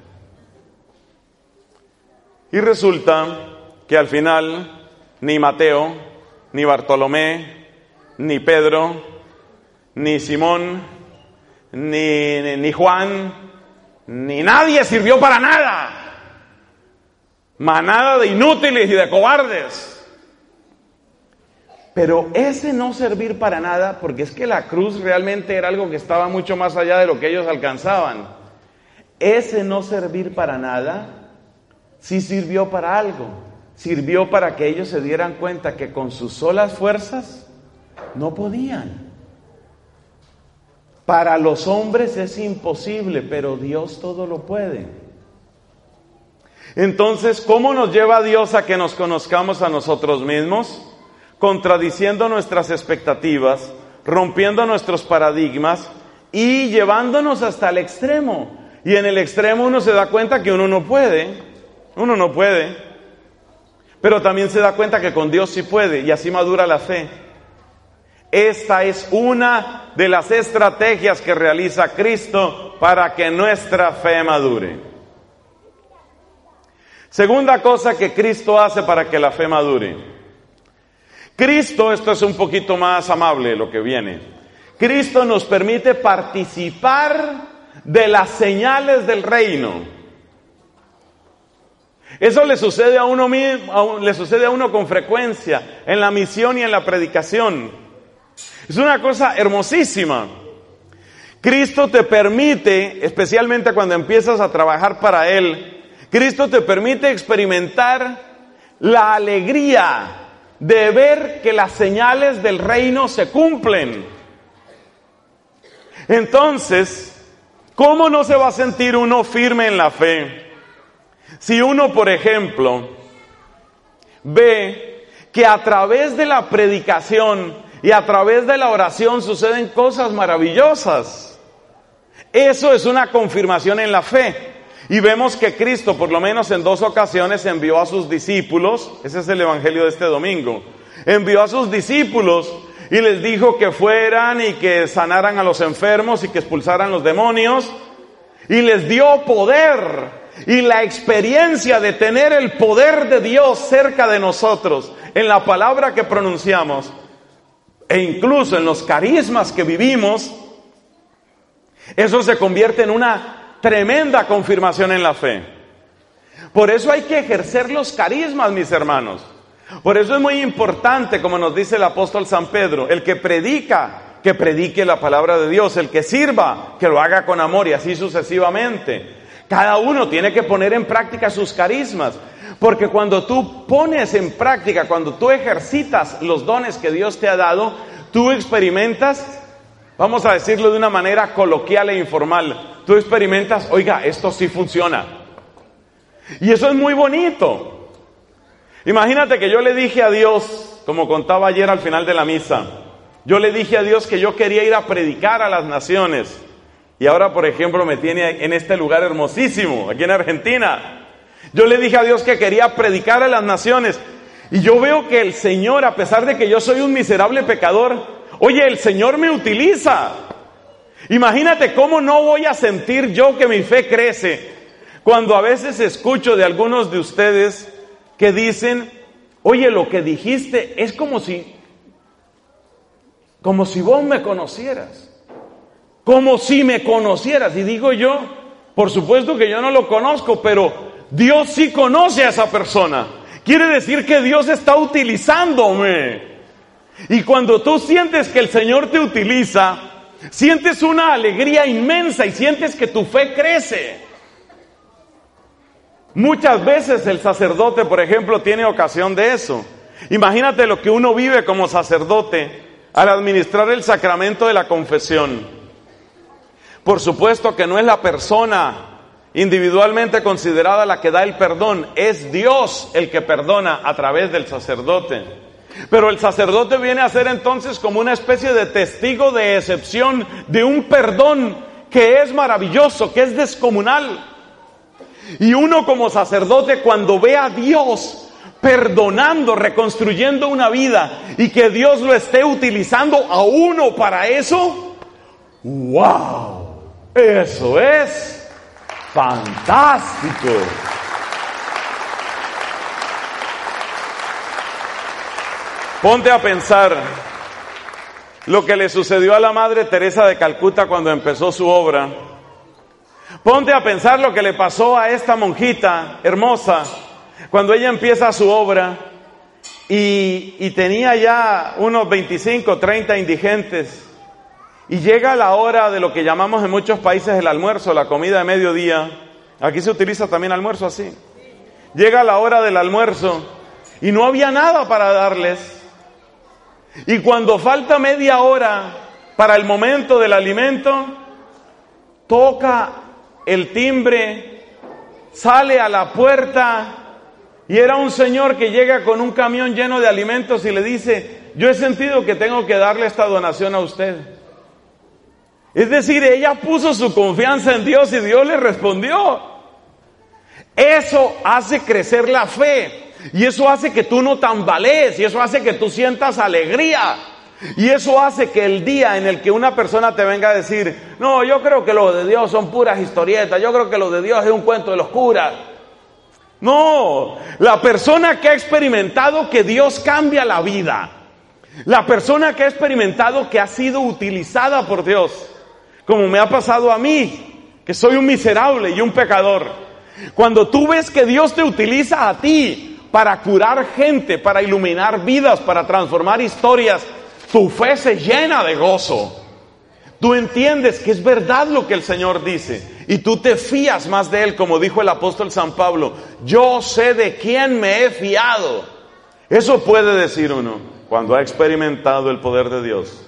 Y resulta que al final ni Mateo, ni Bartolomé, ni Pedro, ni Simón, ni Juan, ni nadie sirvió para nada. Manada de inútiles y de cobardes. Pero ese no servir para nada, porque es que la cruz realmente era algo que estaba mucho más allá de lo que ellos alcanzaban. Ese no servir para nada, sí sirvió para algo. Sirvió para que ellos se dieran cuenta que con sus solas fuerzas no podían. Para los hombres es imposible, pero Dios todo lo puede. Entonces, ¿cómo nos lleva Dios a que nos conozcamos a nosotros mismos? Contradiciendo nuestras expectativas, rompiendo nuestros paradigmas y llevándonos hasta el extremo. Y en el extremo uno se da cuenta que uno no puede. Pero también se da cuenta que con Dios sí puede, y así madura la fe. Esta es una de las estrategias que realiza Cristo para que nuestra fe madure. Segunda cosa que Cristo hace para que la fe madure. Cristo, esto es un poquito más amable lo que viene. Cristo nos permite participar de las señales del reino. Eso le sucede a uno mismo, le sucede a uno con frecuencia en la misión y en la predicación. Es una cosa hermosísima. Cristo te permite, especialmente cuando empiezas a trabajar para Él, Cristo te permite experimentar la alegría de ver que las señales del reino se cumplen. Entonces, ¿cómo no se va a sentir uno firme en la fe? Si uno, por ejemplo, ve que a través de la predicación y a través de la oración suceden cosas maravillosas. Eso es una confirmación en la fe. Y vemos que Cristo, por lo menos en 2 ocasiones, envió a sus discípulos, ese es el evangelio de este domingo, envió a sus discípulos y les dijo que fueran y que sanaran a los enfermos y que expulsaran los demonios, y les dio poder y la experiencia de tener el poder de Dios cerca de nosotros, en la palabra que pronunciamos, e incluso en los carismas que vivimos. Eso se convierte en una tremenda confirmación en la fe. Por eso hay que ejercer los carismas, mis hermanos. Por eso es muy importante, como nos dice el apóstol San Pedro, el que predica, que predique la palabra de Dios, el que sirva, que lo haga con amor, y así sucesivamente. Cada uno tiene que poner en práctica sus carismas, porque cuando tú pones en práctica, cuando tú ejercitas los dones que Dios te ha dado, tú experimentas, vamos a decirlo de una manera coloquial e informal, tú experimentas, oiga, esto sí funciona. Y eso es muy bonito. Imagínate que yo le dije a Dios, como contaba ayer al final de la misa, yo le dije a Dios que yo quería ir a predicar a las naciones. Y ahora, por ejemplo, me tiene en este lugar hermosísimo, aquí en Argentina. Yo le dije a Dios que quería predicar a las naciones. Y yo veo que el Señor, a pesar de que yo soy un miserable pecador, oye, el Señor me utiliza. Imagínate cómo no voy a sentir yo que mi fe crece cuando a veces escucho de algunos de ustedes que dicen, oye, lo que dijiste es como si vos me conocieras, como si me conocieras. Y digo yo, por supuesto que yo no lo conozco, pero Dios sí conoce a esa persona. Quiere decir que Dios está utilizándome. Y cuando tú sientes que el Señor te utiliza, sientes una alegría inmensa y sientes que tu fe crece. Muchas veces el sacerdote, por ejemplo, tiene ocasión de eso. Imagínate lo que uno vive como sacerdote al administrar el sacramento de la confesión. Por supuesto que no es la persona individualmente considerada la que da el perdón, es Dios el que perdona a través del sacerdote. Pero el sacerdote viene a ser entonces como una especie de testigo de excepción de un perdón que es maravilloso, que es descomunal. Y uno como sacerdote, cuando ve a Dios perdonando, reconstruyendo una vida y que Dios lo esté utilizando a uno para eso, ¡wow! Eso es fantástico. Ponte a pensar lo que le sucedió a la Madre Teresa de Calcuta cuando empezó su obra. Ponte a pensar lo que le pasó a esta monjita hermosa cuando ella empieza su obra y tenía ya unos 25, 30 indigentes. Y llega la hora de lo que llamamos en muchos países el almuerzo, la comida de mediodía. Aquí se utiliza también almuerzo así. Llega la hora del almuerzo y no había nada para darles. Y cuando falta media hora para el momento del alimento, toca el timbre, sale a la puerta y era un señor que llega con un camión lleno de alimentos y le dice, yo he sentido que tengo que darle esta donación a usted. Es decir, ella puso su confianza en Dios y Dios le respondió. Eso hace crecer la fe. Y eso hace que tú no tambalees, y eso hace que tú sientas alegría. Y eso hace que el día en el que una persona te venga a decir, no, yo creo que lo de Dios son puras historietas, yo creo que lo de Dios es un cuento de los curas. No, la persona que ha experimentado que Dios cambia la vida, la persona que ha experimentado que ha sido utilizada por Dios, como me ha pasado a mí, que soy un miserable y un pecador. Cuando tú ves que Dios te utiliza a ti para curar gente, para iluminar vidas, para transformar historias, tu fe se llena de gozo. Tú entiendes que es verdad lo que el Señor dice y tú te fías más de Él, como dijo el apóstol San Pablo, yo sé de quién me he fiado. Eso puede decir uno cuando ha experimentado el poder de Dios.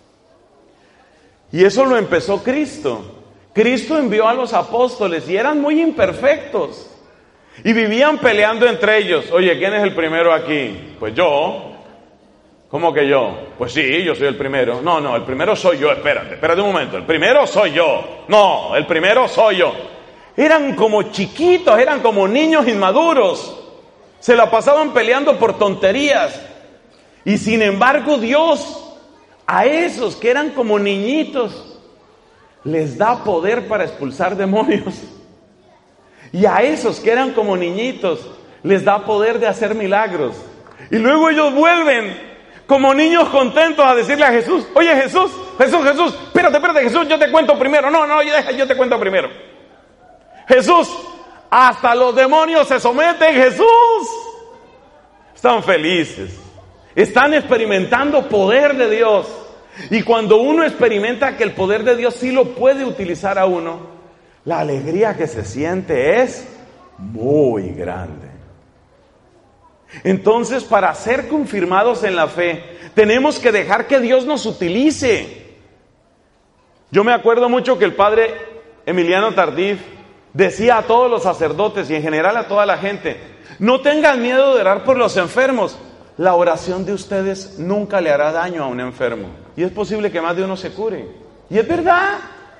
Y eso lo empezó Cristo. Cristo envió a los apóstoles y eran muy imperfectos. Y vivían peleando entre ellos. Oye, ¿quién es el primero aquí? Pues yo. ¿Cómo que yo? Pues sí, yo soy el primero. No, el primero soy yo. Espérate un momento. El primero soy yo. No, el primero soy yo. Eran como chiquitos, eran como niños inmaduros. Se la pasaban peleando por tonterías. Y sin embargo Dios, a esos que eran como niñitos, les da poder para expulsar demonios. Y a esos que eran como niñitos, les da poder de hacer milagros. Y luego ellos vuelven como niños contentos a decirle a Jesús: oye, Jesús, espérate, Jesús, yo te cuento primero. No, yo te cuento primero. Jesús, hasta los demonios se someten, Jesús. Están felices, están experimentando poder de Dios. Y cuando uno experimenta que el poder de Dios sí lo puede utilizar a uno, la alegría que se siente es muy grande. Entonces, para ser confirmados en la fe, tenemos que dejar que Dios nos utilice. Yo me acuerdo mucho que el padre Emiliano Tardif decía a todos los sacerdotes y en general a toda la gente: no tengan miedo de orar por los enfermos. La oración de ustedes nunca le hará daño a un enfermo. Y es posible que más de uno se cure. Y es verdad.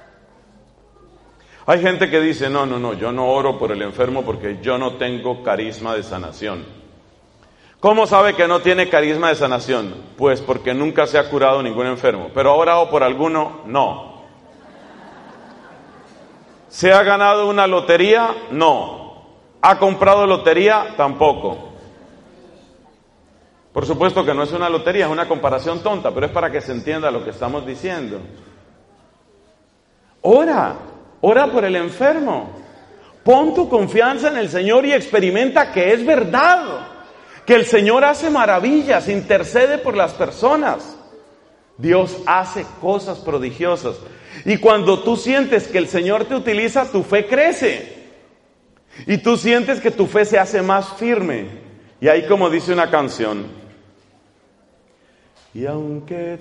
Hay gente que dice: no, yo no oro por el enfermo porque yo no tengo carisma de sanación. ¿Cómo sabe que no tiene carisma de sanación? Pues porque nunca se ha curado ningún enfermo. ¿Pero ha orado por alguno? No. ¿Se ha ganado una lotería? No. ¿Ha comprado lotería? Tampoco. Por supuesto que no es una lotería, es una comparación tonta, pero es para que se entienda lo que estamos diciendo. Ora por el enfermo. Pon tu confianza en el Señor y experimenta que es verdad, que el Señor hace maravillas, intercede por las personas. Dios hace cosas prodigiosas. Y cuando tú sientes que el Señor te utiliza, tu fe crece. Y tú sientes que tu fe se hace más firme. Y ahí, como dice una canción: y aunque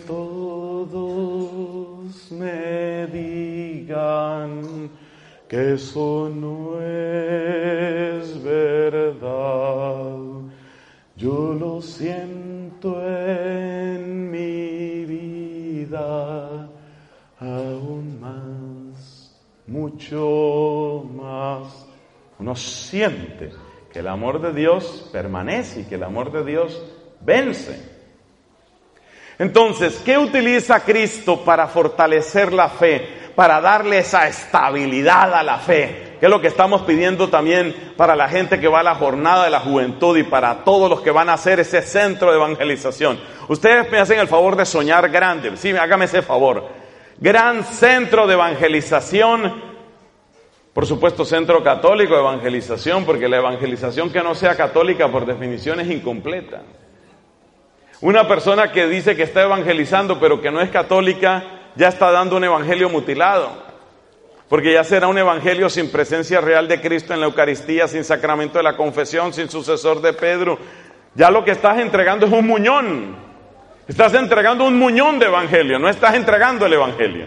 todos me digan que eso no es verdad, yo lo siento en mi vida aún más, mucho más. Uno siente que el amor de Dios permanece y que el amor de Dios vence. Entonces, ¿qué utiliza Cristo para fortalecer la fe? Para darle esa estabilidad a la fe, que es lo que estamos pidiendo también para la gente que va a la jornada de la juventud y para todos los que van a hacer ese centro de evangelización. Ustedes me hacen el favor de soñar grande, sí, hágame ese favor. Gran centro de evangelización, por supuesto centro católico de evangelización, porque la evangelización que no sea católica por definición es incompleta. Una persona que dice que está evangelizando pero que no es católica, ya está dando un evangelio mutilado, porque ya será un evangelio sin presencia real de Cristo en la Eucaristía, sin sacramento de la confesión, sin sucesor de Pedro. Ya lo que estás entregando es un muñón. Estás entregando un muñón de evangelio, no estás entregando el evangelio.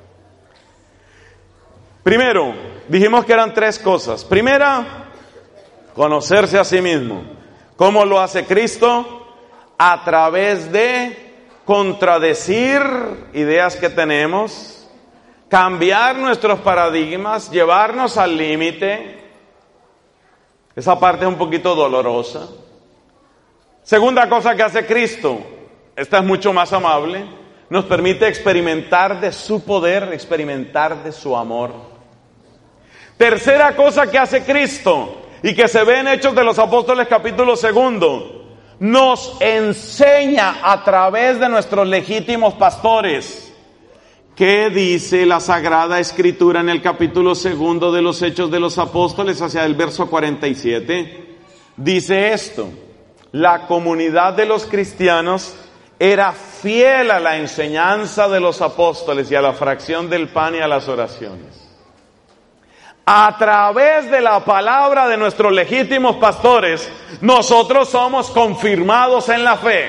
Primero, dijimos que eran 3 cosas. Primera, conocerse a sí mismo. ¿Cómo lo hace Cristo? A través de contradecir ideas que tenemos, cambiar nuestros paradigmas, llevarnos al límite. Esa parte es un poquito dolorosa. Segunda cosa que hace Cristo, esta es mucho más amable, nos permite experimentar de su poder, experimentar de su amor. Tercera cosa que hace Cristo y que se ve en Hechos de los Apóstoles capítulo 2, nos enseña a través de nuestros legítimos pastores. ¿Qué dice la Sagrada Escritura en el capítulo 2 de los Hechos de los Apóstoles hacia el verso 47? Dice esto: la comunidad de los cristianos era fiel a la enseñanza de los apóstoles y a la fracción del pan y a las oraciones. A través de la palabra de nuestros legítimos pastores, nosotros somos confirmados en la fe.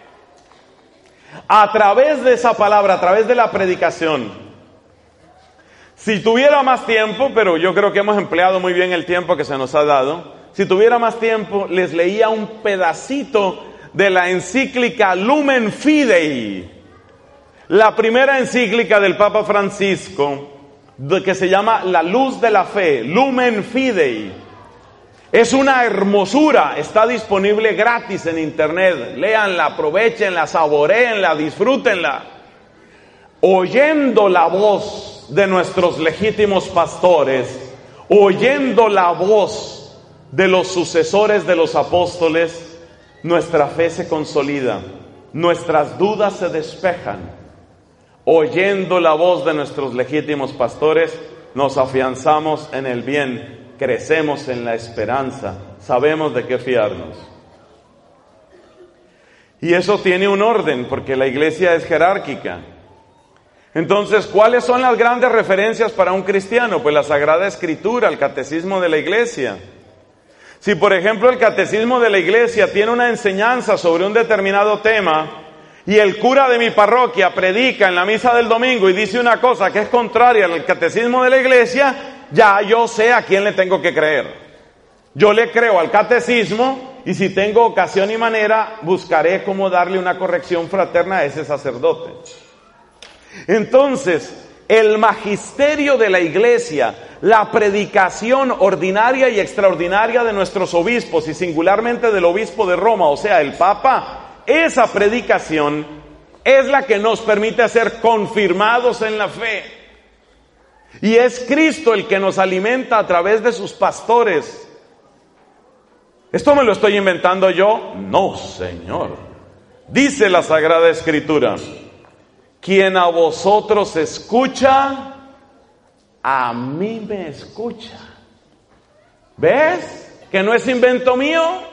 A través de esa palabra, a través de la predicación. Si tuviera más tiempo, pero yo creo que hemos empleado muy bien el tiempo que se nos ha dado. Si tuviera más tiempo, les leía un pedacito de la encíclica Lumen Fidei, la primera encíclica del Papa Francisco, que se llama La Luz de la Fe, Lumen Fidei. Es una hermosura, está disponible gratis en internet. Léanla, aprovechenla, saboréenla, disfrútenla. Oyendo la voz de nuestros legítimos pastores, oyendo la voz de los sucesores de los apóstoles, nuestra fe se consolida, nuestras dudas se despejan. Oyendo la voz de nuestros legítimos pastores, nos afianzamos en el bien, crecemos en la esperanza, sabemos de qué fiarnos. Y eso tiene un orden, porque la iglesia es jerárquica. Entonces, ¿cuáles son las grandes referencias para un cristiano? Pues la Sagrada Escritura, el catecismo de la iglesia. Si, por ejemplo, el catecismo de la iglesia tiene una enseñanza sobre un determinado tema, y el cura de mi parroquia predica en la misa del domingo y dice una cosa que es contraria al catecismo de la iglesia, ya yo sé a quién le tengo que creer. Yo le creo al catecismo y si tengo ocasión y manera, buscaré cómo darle una corrección fraterna a ese sacerdote. Entonces, el magisterio de la iglesia, la predicación ordinaria y extraordinaria de nuestros obispos y singularmente del obispo de Roma, o sea, el Papa, esa predicación es la que nos permite ser confirmados en la fe. Y es Cristo el que nos alimenta a través de sus pastores. ¿Esto me lo estoy inventando yo? No, Señor. Dice la Sagrada Escritura: quien a vosotros escucha, a mí me escucha. ¿Ves? Que no es invento mío.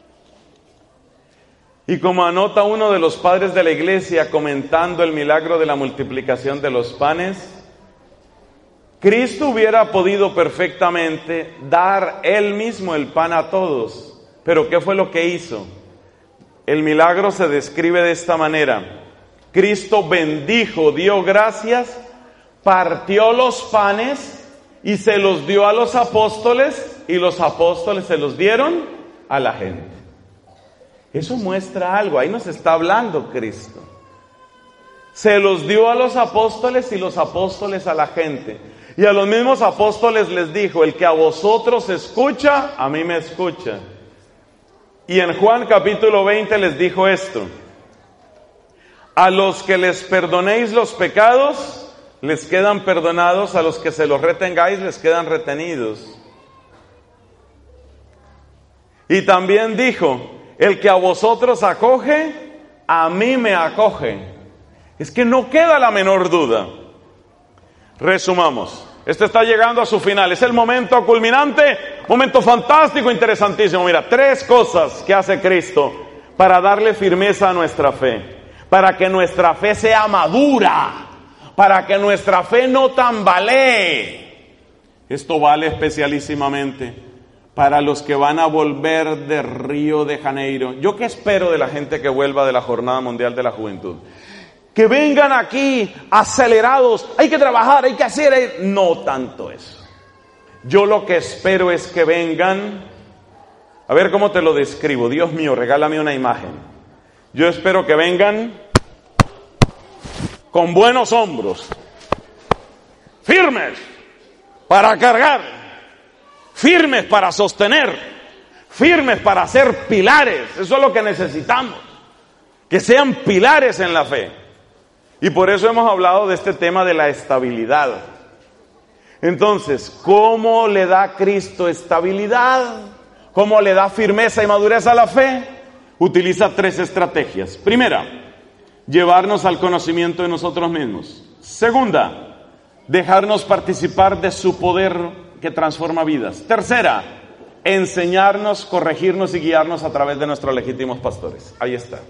Y como anota uno de los padres de la iglesia comentando el milagro de la multiplicación de los panes, Cristo hubiera podido perfectamente dar Él mismo el pan a todos. Pero ¿qué fue lo que hizo? El milagro se describe de esta manera: Cristo bendijo, dio gracias, partió los panes y se los dio a los apóstoles, y los apóstoles se los dieron a la gente. Eso muestra algo, ahí nos está hablando Cristo. Se los dio a los apóstoles y los apóstoles a la gente. Y a los mismos apóstoles les dijo: el que a vosotros escucha, a mí me escucha. Y en Juan capítulo 20 les dijo esto: a los que les perdonéis los pecados, les quedan perdonados; a los que se los retengáis, les quedan retenidos. Y también dijo: el que a vosotros acoge, a mí me acoge. Es que no queda la menor duda. Resumamos. Esto está llegando a su final. Es el momento culminante, momento fantástico, interesantísimo. Mira, 3 cosas que hace Cristo para darle firmeza a nuestra fe. Para que nuestra fe sea madura. Para que nuestra fe no tambalee. Esto vale especialísimamente para los que van a volver de Río de Janeiro. ¿Yo qué espero de la gente que vuelva de la Jornada Mundial de la Juventud? Que vengan aquí acelerados, hay que trabajar, hay que hacer. No tanto eso. Yo lo que espero es que vengan, a ver cómo te lo describo. Dios mío, regálame una imagen. Yo espero que vengan con buenos hombros, firmes para cargar, firmes para sostener, firmes para ser pilares. Eso es lo que necesitamos, que sean pilares en la fe. Y por eso hemos hablado de este tema de la estabilidad. Entonces, ¿cómo le da Cristo estabilidad? ¿Cómo le da firmeza y madurez a la fe? Utiliza 3 estrategias. Primera, llevarnos al conocimiento de nosotros mismos. Segunda, dejarnos participar de su poder que transforma vidas. Tercera, enseñarnos, corregirnos y guiarnos a través de nuestros legítimos pastores. Ahí está.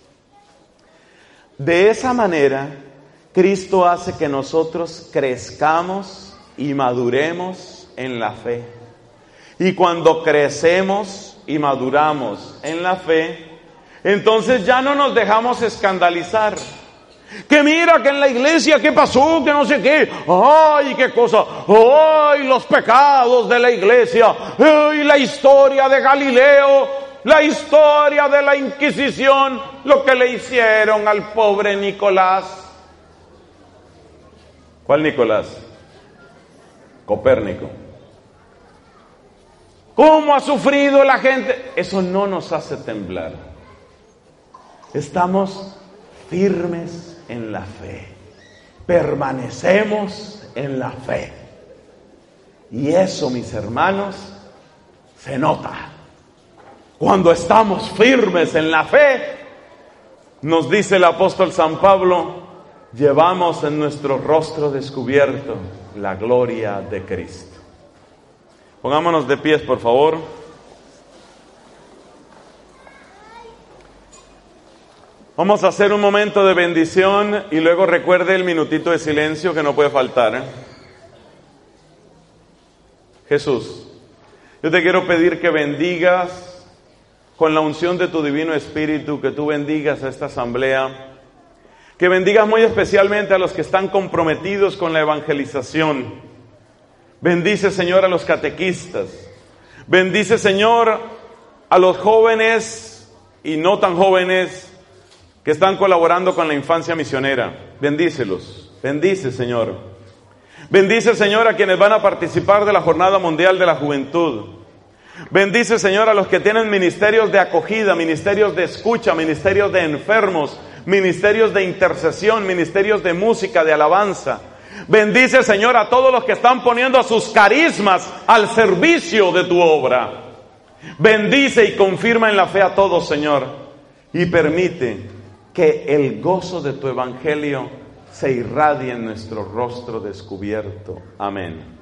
De esa manera, Cristo hace que nosotros crezcamos y maduremos en la fe. Y cuando crecemos y maduramos en la fe, entonces ya no nos dejamos escandalizar. Que mira que en la iglesia, ¿qué pasó? Que no sé qué. ¡Ay, qué cosa! ¡Ay, los pecados de la iglesia! ¡Ay, la historia de Galileo! La historia de la Inquisición, lo que le hicieron al pobre Nicolás. ¿Cuál Nicolás? Copérnico. ¿Cómo ha sufrido la gente? Eso no nos hace temblar. Estamos firmes en la fe. Permanecemos en la fe. Y eso, mis hermanos, se nota. Cuando estamos firmes en la fe, nos dice el apóstol San Pablo, llevamos en nuestro rostro descubierto la gloria de Cristo. Pongámonos de pies, por favor. Vamos a hacer un momento de bendición y luego recuerde el minutito de silencio que no puede faltar. Jesús, yo te quiero pedir que bendigas con la unción de tu Divino Espíritu, que tú bendigas a esta asamblea, que bendigas muy especialmente a los que están comprometidos con la evangelización. Bendice, Señor, a los catequistas. Bendice, Señor, a los jóvenes y no tan jóvenes que están colaborando con la infancia misionera. Bendícelos. Bendice, Señor. Bendice, Señor, a quienes van a participar de la Jornada Mundial de la Juventud. Bendice, Señor, a los que tienen ministerios de acogida, ministerios de escucha, ministerios de enfermos, ministerios de intercesión, ministerios de música, de alabanza. Bendice, Señor, a todos los que están poniendo sus carismas al servicio de tu obra. Bendice y confirma en la fe a todos, Señor, y permite que el gozo de tu evangelio se irradie en nuestro rostro descubierto. Amén.